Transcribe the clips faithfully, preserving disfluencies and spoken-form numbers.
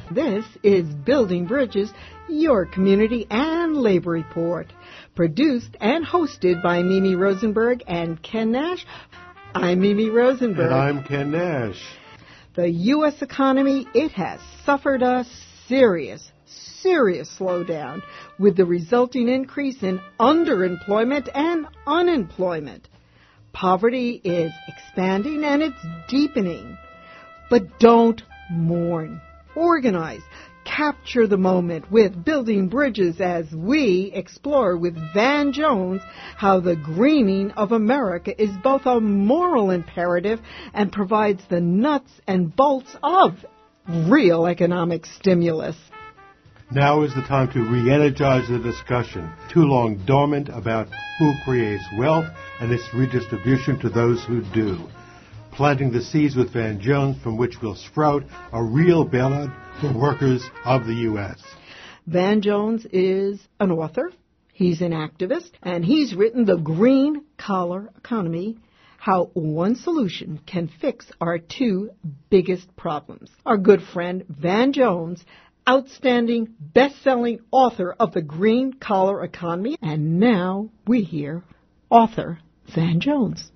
This is Building Bridges, your community and labor report, produced and hosted by Mimi Rosenberg and Ken Nash. I'm Mimi Rosenberg. And I'm Ken Nash. The U S economy, it has suffered a serious, serious slowdown with the resulting increase in underemployment and unemployment. Poverty is expanding and it's deepening. But don't mourn. Organize. Capture the moment with Building Bridges as we explore with Van Jones how the greening of America is both a moral imperative and provides the nuts and bolts of real economic stimulus. Now is the time to re-energize the discussion, too long dormant, about who creates wealth and its redistribution to those who do. Planting the seeds with Van Jones from which will sprout a real bailout for workers of the U S Van Jones is an author, he's an activist, and he's written The Green Collar Economy, How One Solution Can Fix Our Two Biggest Problems. Our good friend Van Jones, outstanding best-selling author of The Green Collar Economy, and now we hear author Van Jones.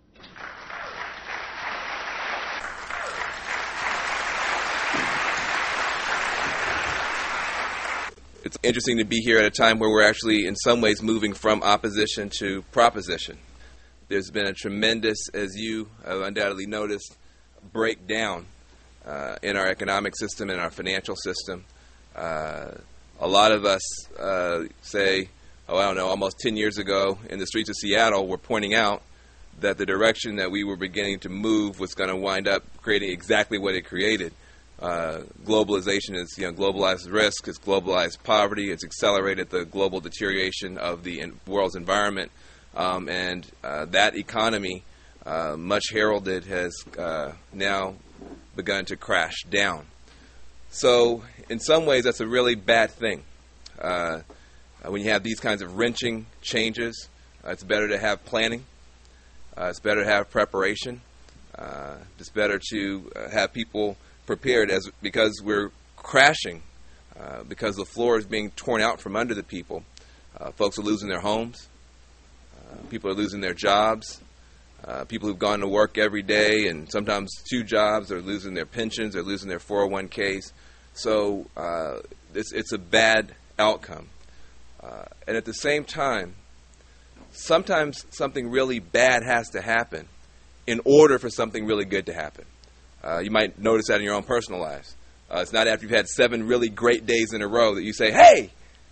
It's interesting to be here at a time where we're actually, in some ways, moving from opposition to proposition. There's been a tremendous, as you have undoubtedly noticed, breakdown uh, in our economic system and our financial system. Uh, a lot of us uh, say, oh, I don't know, almost ten years ago in the streets of Seattle, were pointing out that the direction that we were beginning to move was going to wind up creating exactly what it created. Uh, globalization is, you know, globalized risk, it's globalized poverty, it's accelerated the global deterioration of the in- world's environment, um, and uh, that economy, uh, much heralded, has uh, now begun to crash down. So, in some ways, that's a really bad thing. Uh, when you have these kinds of wrenching changes, uh, it's better to have planning, uh, it's better to have preparation, uh, it's better to uh, have people prepared, as because we're crashing, uh, because the floor is being torn out from under the people. Uh, folks are losing their homes. Uh, people are losing their jobs. Uh, people who've gone to work every day and sometimes two jobs are losing their pensions. They're losing their four oh one k's. So uh, it's, it's a bad outcome. Uh, and at the same time, sometimes something really bad has to happen in order for something really good to happen. Uh, you might notice that in your own personal lives. Uh, it's not after you've had seven really great days in a row that you say, hey,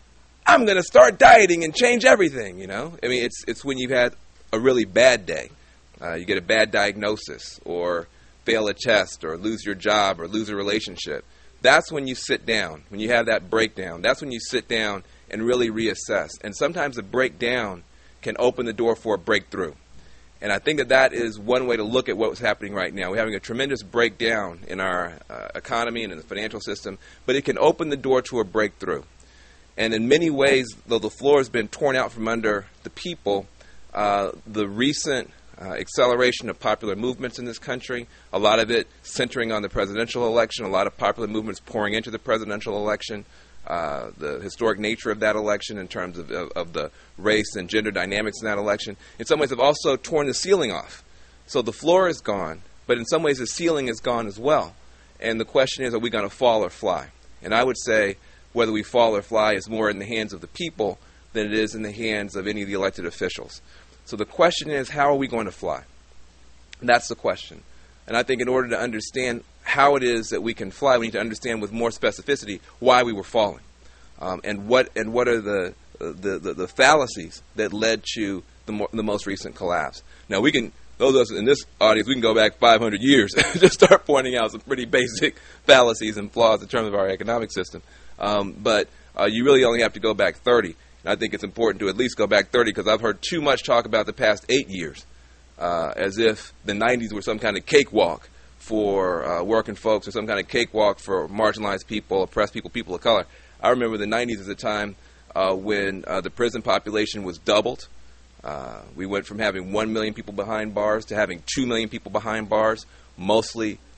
I'm going to start dieting and change everything, you know? I mean, it's it's when you've had a really bad day. Uh, you get a bad diagnosis or fail a test or lose your job or lose a relationship. That's when you sit down, when you have that breakdown. That's when you sit down and really reassess. And sometimes a breakdown can open the door for a breakthrough. And I think that that is one way to look at what's happening right now. We're having a tremendous breakdown in our uh, economy and in the financial system, but it can open the door to a breakthrough. And in many ways, though the floor has been torn out from under the people, uh, the recent uh, acceleration of popular movements in this country, a lot of it centering on the presidential election, a lot of popular movements pouring into the presidential election, Uh, the historic nature of that election in terms of, of, of the race and gender dynamics in that election, in some ways have also torn the ceiling off. So the floor is gone, but in some ways the ceiling is gone as well. And the question is, are we going to fall or fly? And I would say whether we fall or fly is more in the hands of the people than it is in the hands of any of the elected officials. So the question is, how are we going to fly? And that's the question. And I think in order to understand how it is that we can fly, we need to understand with more specificity why we were falling, um, and what and what are the the, the the fallacies that led to the more, the most recent collapse. Now we can, those of us in this audience, we can go back five hundred years and just start pointing out some pretty basic fallacies and flaws in terms of our economic system. Um, but uh, you really only have to go back thirty, and I think it's important to at least go back thirty because I've heard too much talk about the past eight years, uh, as if the nineties were some kind of cakewalk for uh, working folks or some kind of cakewalk for marginalized people, oppressed people, people of color. I remember the nineties as a time uh, when uh, the prison population was doubled. Uh, we went from having one million people behind bars to having two million people behind bars, mostly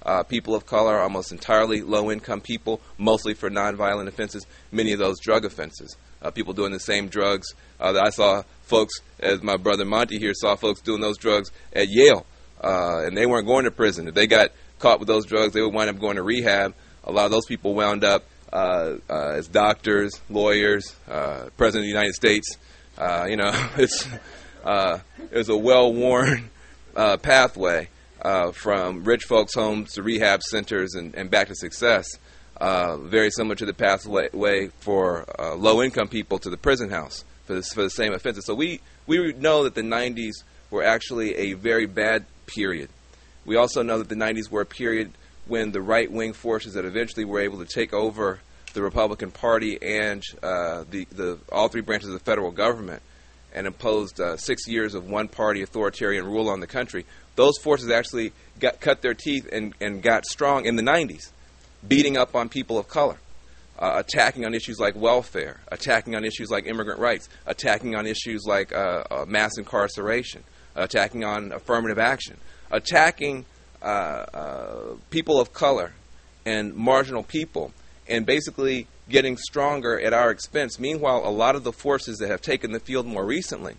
uh, people of color, almost entirely low-income people, mostly for nonviolent offenses, many of those drug offenses. Uh, people doing the same drugs uh, that I saw folks, as my brother Monty here saw folks doing those drugs at Yale, uh, and they weren't going to prison. If they got caught with those drugs, they would wind up going to rehab. A lot of those people wound up uh, uh, as doctors, lawyers, uh, President of the United States. Uh, you know, it's uh, it's a well-worn uh, pathway uh, from rich folks' homes to rehab centers and, and back to success. Uh, very similar to the pathway for uh, low-income people to the prison house for, this, for the same offenses. So we, we know that the nineties were actually a very bad period. We also know that the nineties were a period when the right-wing forces that eventually were able to take over the Republican Party and uh, the, the all three branches of the federal government and imposed uh, six years of one-party authoritarian rule on the country. Those forces actually got, cut their teeth and, and got strong in the nineties. Beating up on people of color, uh, attacking on issues like welfare, attacking on issues like immigrant rights, attacking on issues like uh, uh, mass incarceration, attacking on affirmative action, attacking uh, uh, people of color and marginal people, and basically getting stronger at our expense. Meanwhile, a lot of the forces that have taken the field more recently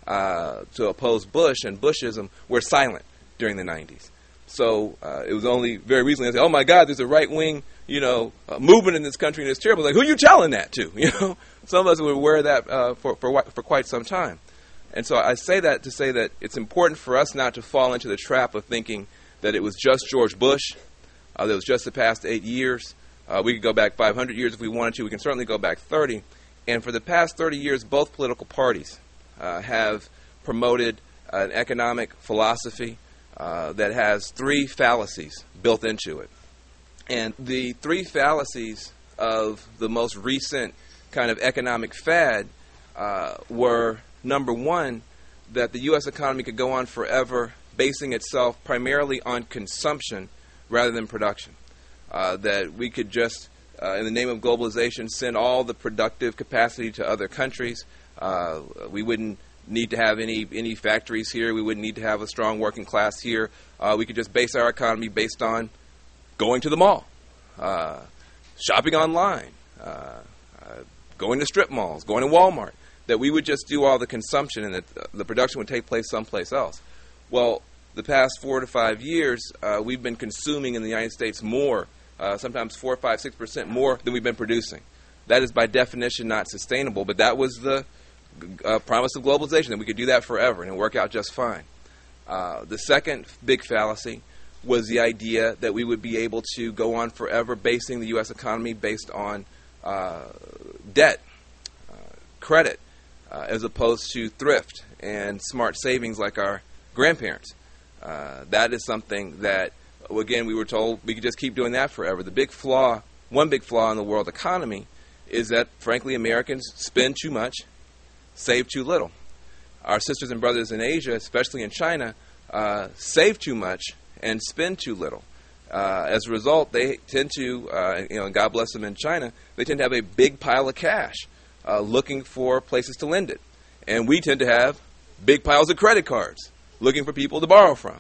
uh, to oppose Bush and Bushism were silent during the nineties. So uh, it was only very recently I said, oh my God, there's a right-wing, you know, uh, movement in this country and it's terrible. Like, who are you telling that to? You know, some of us were aware of that uh, for, for for quite some time. And so I say that to say that it's important for us not to fall into the trap of thinking that it was just George Bush, uh, that it was just the past eight years. Uh, we could go back five hundred years if we wanted to. We can certainly go back thirty. And for the past thirty years, both political parties uh, have promoted an economic philosophy Uh, that has three fallacies built into it. And the three fallacies of the most recent kind of economic fad uh, were, number one, that the U S economy could go on forever basing itself primarily on consumption rather than production. Uh, that we could just, uh, in the name of globalization, send all the productive capacity to other countries. Uh, we wouldn't need to have any any factories here. We wouldn't need to have a strong working class here. Uh, we could just base our economy based on going to the mall, uh, shopping online, uh, uh, going to strip malls, going to Walmart. That we would just do all the consumption and that uh, the production would take place someplace else. Well, the past four to five years, uh, we've been consuming in the United States more, uh, sometimes four, five, six percent more than we've been producing. That is by definition not sustainable, but that was the Uh, promise of globalization, that we could do that forever and it would work out just fine. Uh, the second big fallacy was the idea that we would be able to go on forever basing the U S economy based on uh, debt, uh, credit, uh, as opposed to thrift and smart savings like our grandparents. Uh, that is something that, again, we were told we could just keep doing that forever. The big flaw, one big flaw in the world economy is that, frankly, Americans spend too much, save too little. Our sisters and brothers in Asia, especially in China, uh, save too much and spend too little. Uh, as a result, they tend to, uh, you know, and God bless them in China, they tend to have a big pile of cash uh, looking for places to lend it. And we tend to have big piles of credit cards looking for people to borrow from.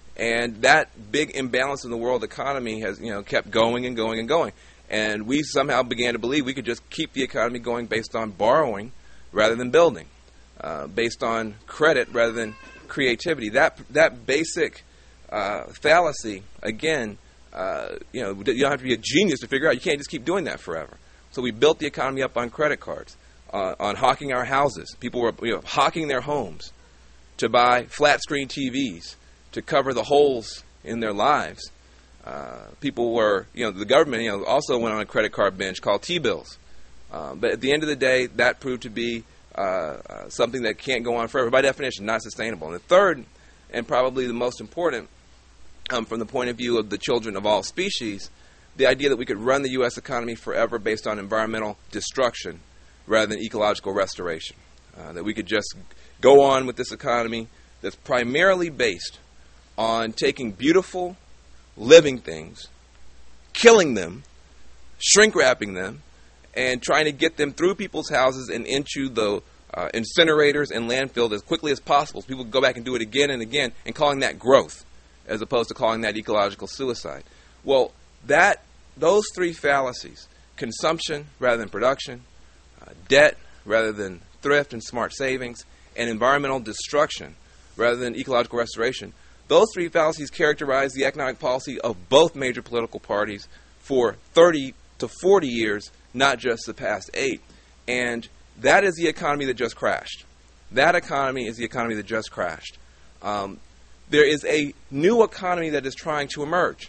And that big imbalance in the world economy has, you know, kept going and going and going. And we somehow began to believe we could just keep the economy going based on borrowing rather than building, uh, based on credit rather than creativity. That that basic uh, fallacy, again, uh, you know, you don't have to be a genius to figure out. You can't just keep doing that forever. So we built the economy up on credit cards, uh, on hawking our houses. People were, you know, hawking their homes to buy flat-screen T Vs to cover the holes in their lives. Uh, people were, you know, the government, you know, also went on a credit card binge called T-bills. Uh, but at the end of the day, that proved to be uh, uh, something that can't go on forever. By definition, not sustainable. And the third, and probably the most important, um, from the point of view of the children of all species, the idea that we could run the U S economy forever based on environmental destruction rather than ecological restoration. Uh, that we could just go on with this economy that's primarily based on taking beautiful, living things, killing them, shrink-wrapping them, and trying to get them through people's houses and into the uh, incinerators and landfills as quickly as possible so people can go back and do it again and again, and calling that growth as opposed to calling that ecological suicide. Well, that those three fallacies, consumption rather than production, uh, debt rather than thrift and smart savings, and environmental destruction rather than ecological restoration, those three fallacies characterize the economic policy of both major political parties for thirty to forty years, not just the past eight. And that is the economy that just crashed. That economy is the economy that just crashed. Um, there is a new economy that is trying to emerge.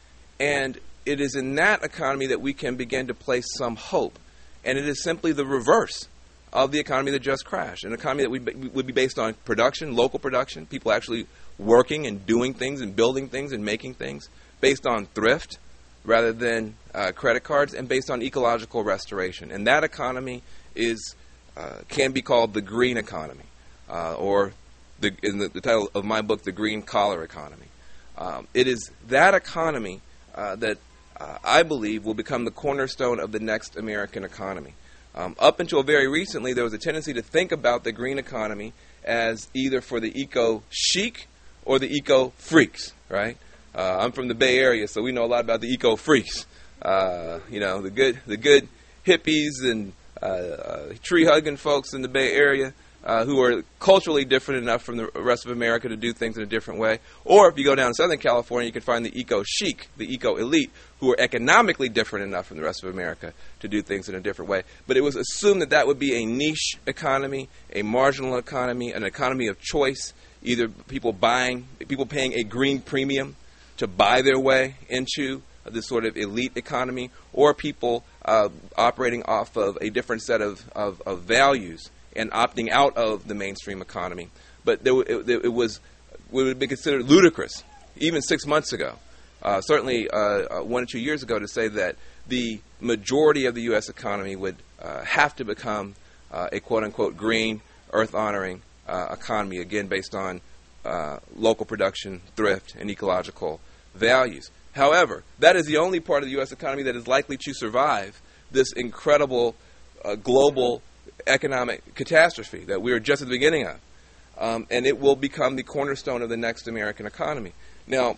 And it is in that economy that we can begin to place some hope. And it is simply the reverse of the economy that just crashed. An economy that would, would be based on production, local production, people actually working and doing things and building things and making things, based on thrift rather than uh, credit cards, and based on ecological restoration. And that economy is uh, can be called the green economy, uh, or the, in the, the title of my book, The Green Collar Economy. Um, it is that economy uh, that uh, I believe will become the cornerstone of the next American economy. Um, up until very recently, there was a tendency to think about the green economy as either for the eco-chic or the eco-freaks, right? Uh, I'm from the Bay Area, so we know a lot about the eco-freaks. Uh, you know, the good the good hippies and uh, uh, tree-hugging folks in the Bay Area uh, who are culturally different enough from the rest of America to do things in a different way. Or if you go down to Southern California, you can find the eco-chic, the eco-elite, who are economically different enough from the rest of America to do things in a different way. But it was assumed that that would be a niche economy, a marginal economy, an economy of choice, either people buying, people paying a green premium to buy their way into this sort of elite economy, or people uh, operating off of a different set of, of, of values and opting out of the mainstream economy. But there, it, it was it would be considered ludicrous, even six months ago, uh, certainly uh, one or two years ago, to say that the majority of the U S economy would uh, have to become uh, a quote-unquote green, earth-honoring uh, economy, again based on uh, local production, thrift, and ecological values. However, that is the only part of the U S economy that is likely to survive this incredible uh, global economic catastrophe that we are just at the beginning of. Um, and it will become the cornerstone of the next American economy. Now,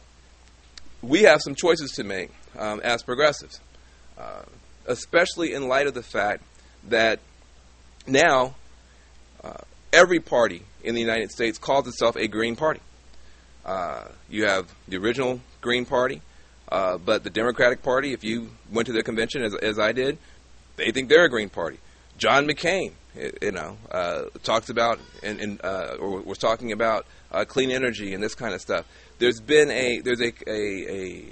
we have some choices to make um, as progressives, uh, especially in light of the fact that now uh, every party in the United States calls itself a Green Party. Uh, you have the original Green Party, uh, but the Democratic Party, if you went to their convention, as, as I did, they think they're a Green Party. John McCain, you know, uh, talks about and, and uh, or was talking about uh, clean energy and this kind of stuff. There's been a there's a a, a,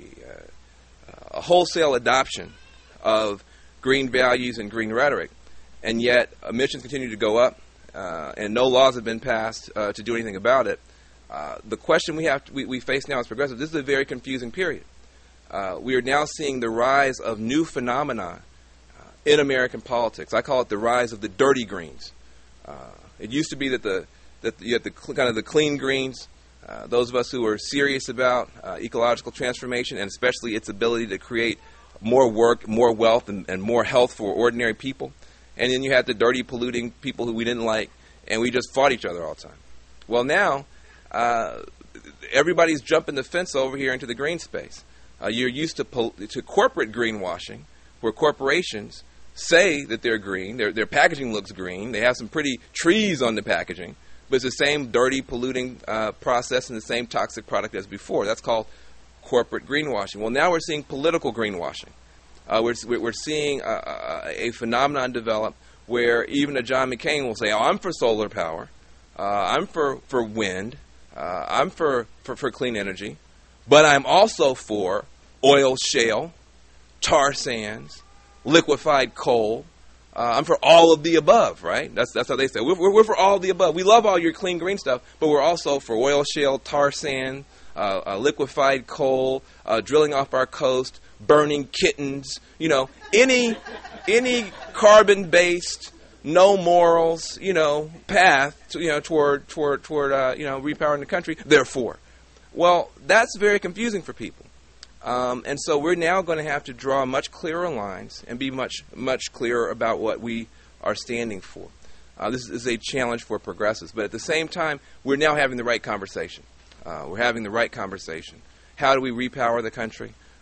a wholesale adoption of green values and green rhetoric, and yet emissions continue to go up, uh, and no laws have been passed uh, to do anything about it. Uh, the question we have to, we, we face now as progressives, this is a very confusing period. Uh, we are now seeing the rise of new phenomena uh, in American politics. I call it the rise of the dirty greens. Uh, it used to be that the that you had the kind of the clean greens, uh, those of us who are serious about uh, ecological transformation and especially its ability to create more work, more wealth, and, and more health for ordinary people. And then you had the dirty, polluting people who we didn't like, and we just fought each other all the time. Well, now Uh, everybody's jumping the fence over here into the green space. Uh, you're used to pol- to corporate greenwashing, where corporations say that they're green. Their their packaging looks green. They have some pretty trees on the packaging, but it's the same dirty, polluting uh, process and the same toxic product as before. That's called corporate greenwashing. Well, now we're seeing political greenwashing. Uh, we're we're seeing a, a, a phenomenon develop where even a John McCain will say, "Oh, I'm for solar power. Uh, I'm for for wind." Uh, I'm for, for, for clean energy, but I'm also for oil shale, tar sands, liquefied coal. Uh, I'm for all of the above, right? That's that's how they say. We're, we're, we're for all of the above. We love all your clean green stuff, but we're also for oil shale, tar sand, uh, uh, liquefied coal, uh, drilling off our coast, burning kittens. You know, any any carbon-based, no morals, you know, path, to, you know, toward toward toward uh, you know, repowering the country. Therefore, well, that's very confusing for people, um, and so we're now going to have to draw much clearer lines and be much much clearer about what we are standing for. Uh, this is a challenge for progressives, but at the same time, we're now having the right conversation. Uh, we're having the right conversation. How do we repower the country?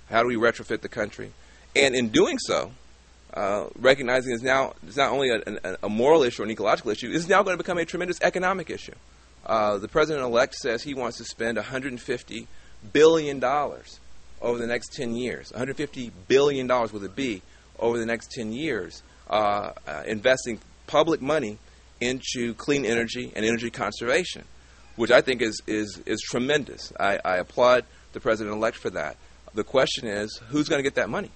How do we retrofit the country? And in doing so, uh, recognizing it's now it's not only a, a, a moral issue or an ecological issue, it's now going to become a tremendous economic issue. Uh, the president-elect says he wants to spend one hundred fifty billion dollars over the next ten years, one hundred fifty billion dollars with a B over the next ten years, uh, uh, investing public money into clean energy and energy conservation, which I think is is, is tremendous. I, I applaud the president-elect for that. The question is, who's going to get that money?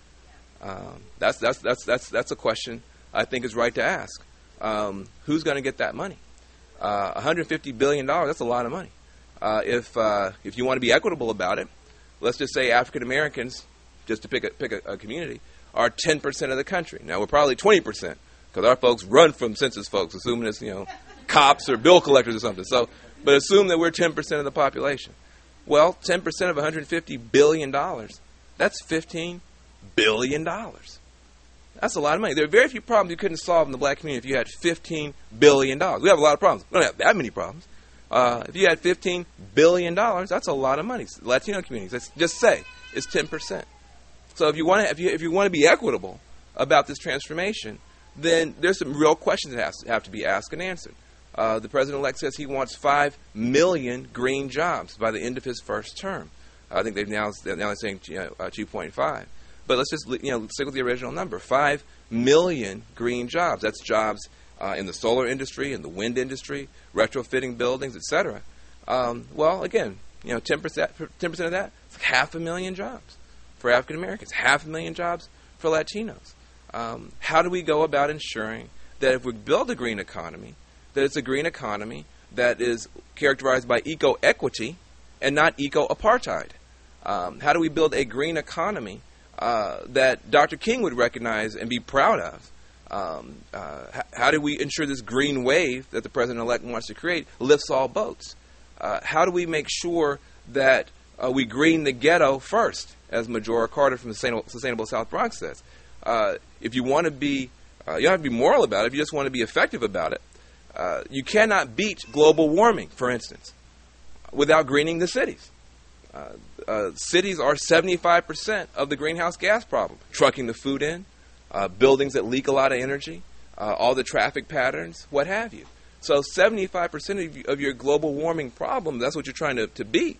Um, that's that's that's that's that's a question I think is right to ask. Um, who's going to get that money? Uh, one hundred fifty billion dollars, that's a lot of money. Uh, if uh, if you want to be equitable about it, let's just say African Americans, just to pick a, pick a, a community, are ten percent of the country. Now, we're probably twenty percent, because our folks run from census folks, assuming it's, you know, cops or bill collectors or something. So, but assume that we're ten percent of the population. Well, ten percent of one hundred fifty billion dollars, that's fifteen billion dollars. That's a lot of money. There are very few problems you couldn't solve in the black community if you had fifteen billion dollars. We have a lot of problems. We don't have that many problems. Uh, if you had fifteen billion dollars, that's a lot of money. Latino communities, let's just say, it's ten percent. So if you want to, if you if you want to be equitable about this transformation, then there's some real questions that has, have to be asked and answered. Uh, the president-elect says he wants five million green jobs by the end of his first term. I think they've now they're now saying you know, uh, two point five. But let's just you know stick with the original number: five million green jobs. That's jobs uh, in the solar industry, in the wind industry, retrofitting buildings, et cetera. Um, well, again, you know, ten percent, ten percent of that, it's half a million jobs for African Americans, half a million jobs for Latinos. Um, how do we go about ensuring that if we build a green economy, that it's a green economy that is characterized by eco-equity and not eco-apartheid? Um, how do we build a green economy uh, that Doctor King would recognize and be proud of? Um, uh, h- how do we ensure this green wave that the president-elect wants to create lifts all boats? Uh, how do we make sure that uh, we green the ghetto first, as Majora Carter from the Sustainable, Sustainable South Bronx says? Uh, if you want to be, uh, you don't have to be moral about it. If you just want to be effective about it, uh, you cannot beat global warming, for instance, without greening the cities. Uh, uh, cities are seventy-five percent of the greenhouse gas problem. Trucking the food in, uh, buildings that leak a lot of energy, uh, all the traffic patterns, what have you. So seventy-five percent of, of your global warming problem, that's what you're trying to, to beat.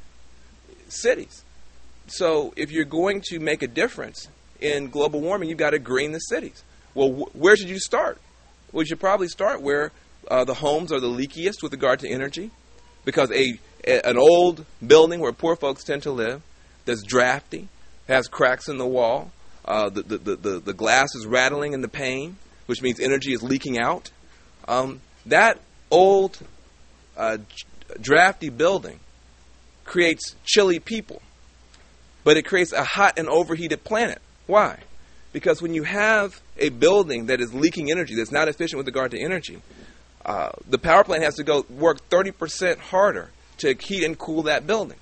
Cities. So if you're going to make a difference in global warming, you've got to green the cities. Well, wh- where should you start? Well, you should probably start where uh, the homes are the leakiest with regard to energy, because a, a an old building where poor folks tend to live, that's drafty, has cracks in the wall, uh, the, the, the, the, the glass is rattling in the pane, which means energy is leaking out. Um, that old uh, drafty building creates chilly people, but it creates a hot and overheated planet. Why? Because when you have a building that is leaking energy, that's not efficient with regard to energy, uh, the power plant has to go work thirty percent harder to heat and cool that building.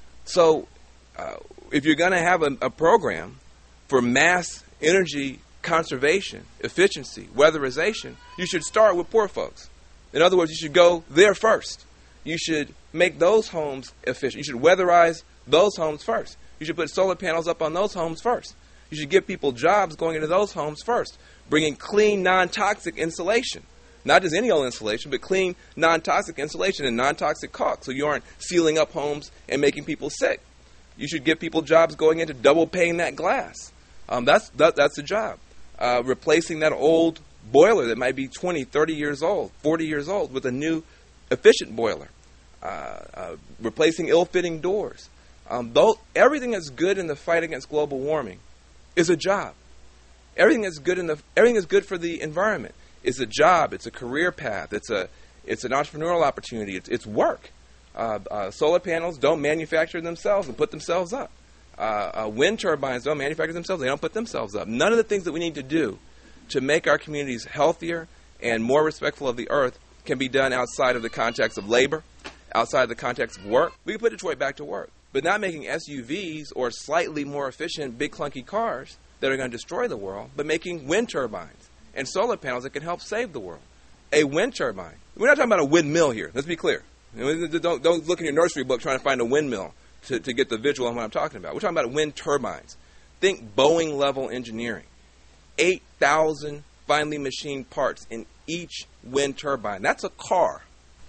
So uh, if you're going to have a, a program for mass energy conservation, efficiency, weatherization, you should start with poor folks. In other words, you should go there first. You should make those homes efficient. You should weatherize those homes first. You should put solar panels up on those homes first. You should give people jobs going into those homes first, bringing clean, non-toxic insulation. Not just any old insulation, but clean, non-toxic insulation and non-toxic caulk, so you aren't sealing up homes and making people sick. You should give people jobs going into double pane that glass. Um, that's that, that's a job. Uh, replacing that old boiler that might be twenty, thirty years old, forty years old with a new efficient boiler. Uh, uh, replacing ill-fitting doors. Um, though, everything that's good in the fight against global warming is a job. Everything that's good in the everything that's good for the environment is a job. It's a career path. It's a it's an entrepreneurial opportunity. It's it's work. Uh, uh, solar panels don't manufacture themselves and put themselves up. Uh, uh, wind turbines don't manufacture themselves. They don't put themselves up. None of the things that we need to do to make our communities healthier and more respectful of the earth can be done outside of the context of labor, outside of the context of work. We can put Detroit back to work, but not making S U Vs or slightly more efficient, big, clunky cars that are going to destroy the world, but making wind turbines and solar panels that can help save the world. A wind turbine. We're not talking about a windmill here. Let's be clear. Don't, don't look in your nursery book trying to find a windmill. to, to get the visual on what I'm talking about. We're talking about wind turbines. Think Boeing-level engineering. eight thousand finely machined parts in each wind turbine. That's a car,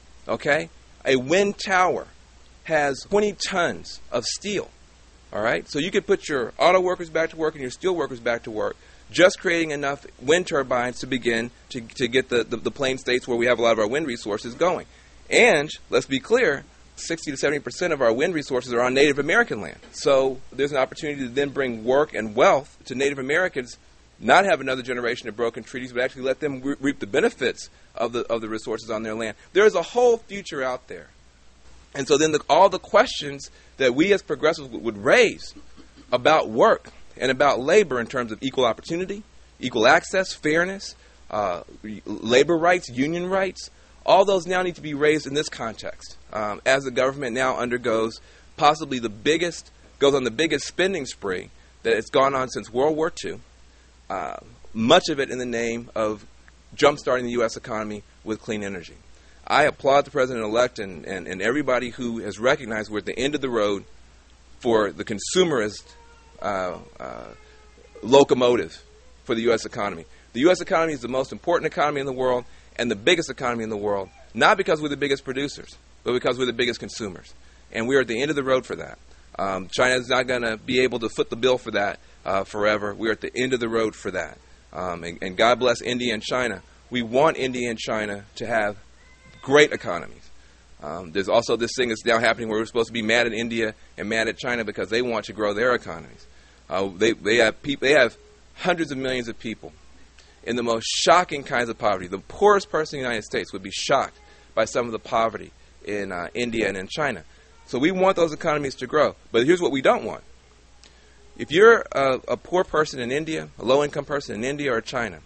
okay? A wind tower has twenty tons of steel, all right? So you could put your auto workers back to work and your steel workers back to work, just creating enough wind turbines to begin to, to get the, the, the plain states where we have a lot of our wind resources going. And, let's be clear, sixty to seventy percent of our wind resources are on Native American land. So there's an opportunity to then bring work and wealth to Native Americans, not have another generation of broken treaties, but actually let them re- reap the benefits of the of the resources on their land. There is a whole future out there. And so then the, all the questions that we as progressives w- would raise about work and about labor in terms of equal opportunity, equal access, fairness, uh, labor rights, union rights, all those now need to be raised in this context um, as the government now undergoes possibly the biggest, goes on the biggest spending spree that it's gone on since World War Two. Uh, much of it in the name of jumpstarting the U S economy with clean energy. I applaud the President-elect and, and, and everybody who has recognized we're at the end of the road for the consumerist uh, uh, locomotive for the U S economy. The U S economy is the most important economy in the world and the biggest economy in the world, not because we're the biggest producers, but because we're the biggest consumers. And we're at the end of the road for that. Um, China is not going to be able to foot the bill for that uh, forever. We're at the end of the road for that. Um, and, and God bless India and China. We want India and China to have great economies. Um, there's also this thing that's now happening where we're supposed to be mad at India and mad at China because they want to grow their economies. Uh, they, they, have peop- they have hundreds of millions of people in the most shocking kinds of poverty. The poorest person in the United States would be shocked by some of the poverty in uh, India and in China. So we want those economies to grow. But here's what we don't want. If you're a, a poor person in India, a low-income person in India or China,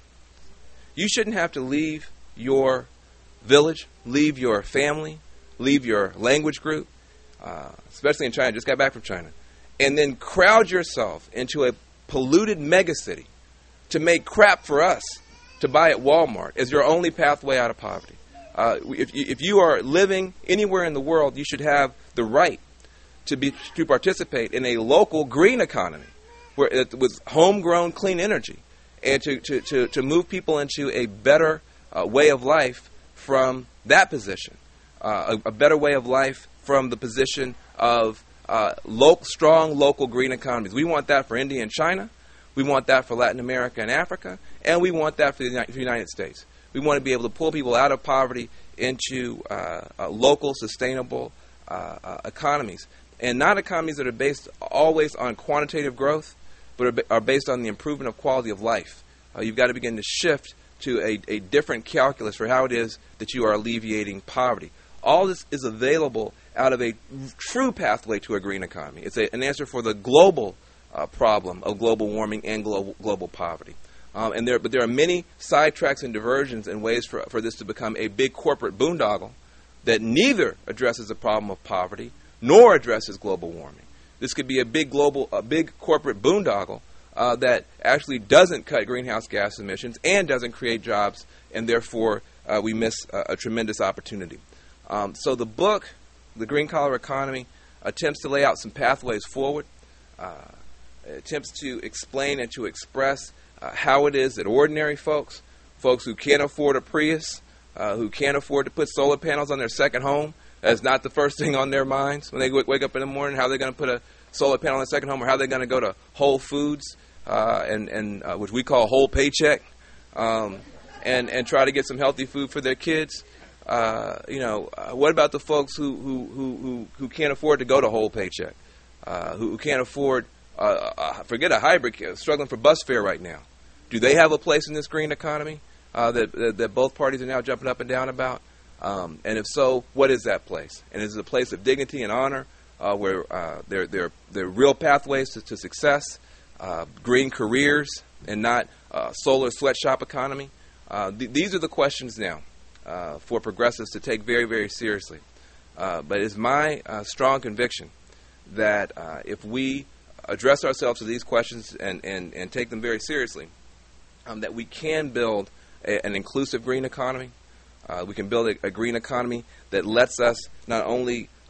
you shouldn't have to leave your village, leave your family, leave your language group, uh, especially in China, just got back from China, and then crowd yourself into a polluted megacity to make crap for us to buy at Walmart as your only pathway out of poverty. Uh, if, you, if you are living anywhere in the world, you should have the right to be to participate in a local green economy where it was homegrown clean energy and to, to, to, to move people into a better uh, way of life from that position, uh, a, a better way of life from the position of uh, lo- strong local green economies. We want that for India and China. We want that for Latin America and Africa. And we want that for the, Uni- for the United States. We want to be able to pull people out of poverty into uh, uh, local, sustainable uh, uh, economies. And not economies that are based always on quantitative growth, but are, ba- are based on the improvement of quality of life. Uh, you've got to begin to shift to a, a different calculus for how it is that you are alleviating poverty. All this is available out of a true pathway to a green economy. It's a, an answer for the global uh, problem of global warming and global, global poverty. Um, and there, but there are many sidetracks and diversions and ways for, for this to become a big corporate boondoggle that neither addresses the problem of poverty nor addresses global warming. This could be a big global, a big corporate boondoggle uh, that actually doesn't cut greenhouse gas emissions and doesn't create jobs, and therefore uh, we miss a, a tremendous opportunity. Um, so the book, The Green Collar Economy, attempts to lay out some pathways forward, uh, attempts to explain and to express uh, how it is that ordinary folks, folks who can't afford a Prius, uh, who can't afford to put solar panels on their second home, that's not the first thing on their minds when they wake up in the morning, how they're going to put a solar panel on their second home, or how they're going to go to Whole Foods, uh, and, and uh, which we call Whole Paycheck, um, and, and try to get some healthy food for their kids. Uh, you know, uh, what about the folks who, who, who, who, who can't afford to go to Whole Paycheck, uh, who, who can't afford, uh, uh, forget a hybrid, struggling for bus fare right now? Do they have a place in this green economy uh, that, that, that both parties are now jumping up and down about? Um, and if so, what is that place? And is it a place of dignity and honor uh, where uh, there, there, there are real pathways to, to success, uh, green careers, and not uh, solar sweatshop economy? Uh, th- these are the questions now uh, for progressives to take very, very seriously. Uh, but it's my uh, strong conviction that uh, if we address ourselves to these questions and, and, and take them very seriously, um, that we can build a, an inclusive green economy. Uh, we can build a, a green economy that lets us not only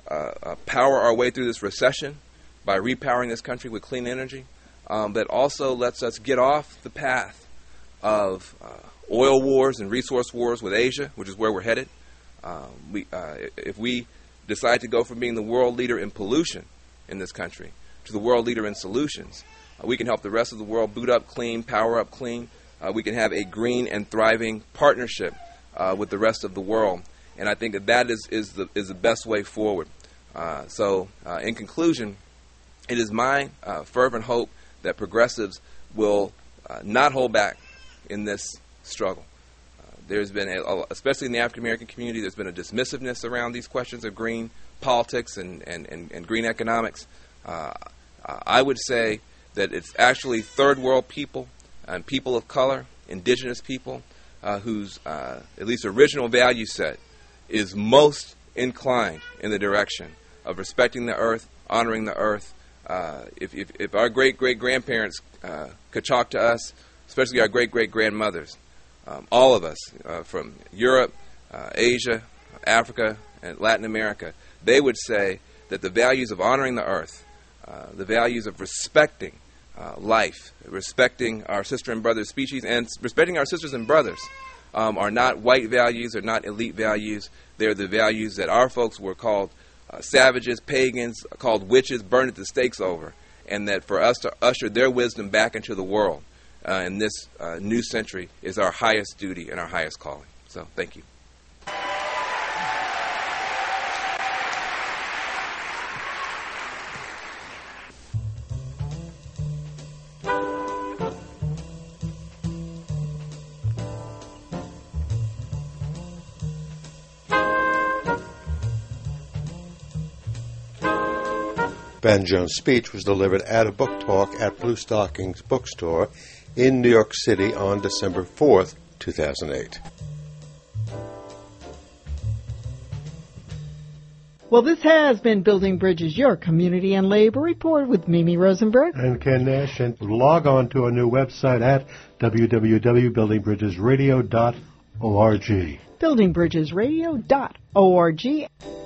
uh, uh, power our way through this recession by repowering this country with clean energy, um, but also lets us get off the path of uh, oil wars and resource wars with Asia, which is where we're headed. Um, we, uh, if we decide to go from being the world leader in pollution in this country to the world leader in solutions, uh, we can help the rest of the world boot up clean, power up clean. Uh, we can have a green and thriving partnership uh, with the rest of the world. And I think that that is, is, the, is the best way forward. Uh, so, uh, in conclusion, it is my uh, fervent hope that progressives will uh, not hold back in this struggle. Uh, there's been, a, especially in the African American community, there's been a dismissiveness around these questions of green politics and, and, and, and green economics. Uh, I would say that it's actually third world people and people of color, indigenous people, uh, whose uh, at least original value set is most inclined in the direction of respecting the earth, honoring the earth. Uh, if, if, if our great-great-grandparents uh, could talk to us, especially our great-great-grandmothers, um, all of us uh, from Europe, uh, Asia, Africa, and Latin America, they would say that the values of honoring the earth, uh, the values of respecting uh, life, respecting our sister and brother species, and respecting our sisters and brothers um, are not white values, are not elite values. They're the values that our folks were called uh, savages, pagans, called witches, burned at the stakes over, and that for us to usher their wisdom back into the world uh, in this uh, new century is our highest duty and our highest calling. So thank you. Ben Jones' speech was delivered at a book talk at Blue Stockings Bookstore in New York City on December fourth, two thousand eight. Well, this has been Building Bridges, your community and labor report with Mimi Rosenberg and Ken Nash. And log on to our new website at w w w dot building bridges radio dot org. building bridges radio dot org.